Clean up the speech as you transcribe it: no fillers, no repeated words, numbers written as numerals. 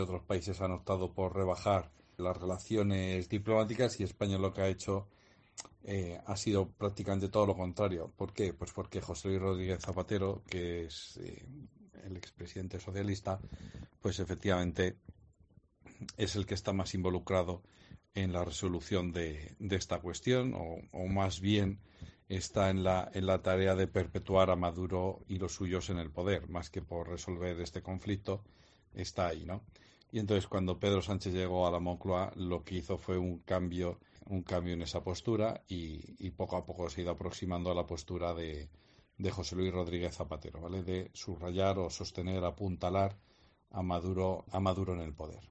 Otros países han optado por rebajar las relaciones diplomáticas y España lo que ha hecho ha sido prácticamente todo lo contrario. ¿Por qué? Pues porque José Luis Rodríguez Zapatero, que es el expresidente socialista, pues efectivamente es el que está más involucrado en la resolución de esta cuestión, o más bien está en la tarea de perpetuar a Maduro y los suyos en el poder, más que por resolver este conflicto, está ahí, ¿no? Y entonces cuando Pedro Sánchez llegó a la Moncloa, lo que hizo fue un cambio en esa postura y poco a poco se ha ido aproximando a la postura de José Luis Rodríguez Zapatero, ¿vale? De subrayar o sostener, apuntalar a Maduro en el poder.